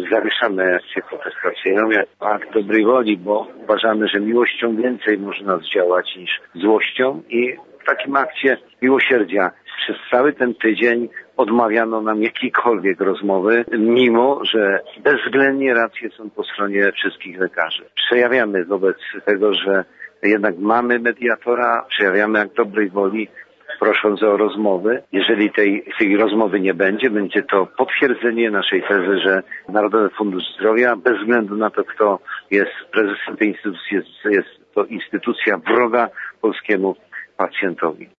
zawieszamy akcję protestacyjną jak akt dobrej woli, bo uważamy, że miłością więcej można zdziałać niż złością i w takim akcie miłosierdzia przez cały ten tydzień odmawiano nam jakiejkolwiek rozmowy, mimo że bezwzględnie racje są po stronie wszystkich lekarzy. Przejawiamy wobec tego, że jednak mamy mediatora, przejawiamy akt dobrej woli, prosząc o rozmowy. Jeżeli tej rozmowy nie będzie, będzie to potwierdzenie naszej tezy, że Narodowy Fundusz Zdrowia, bez względu na to, kto jest prezesem tej instytucji, jest to instytucja wroga polskiemu pacjentowi.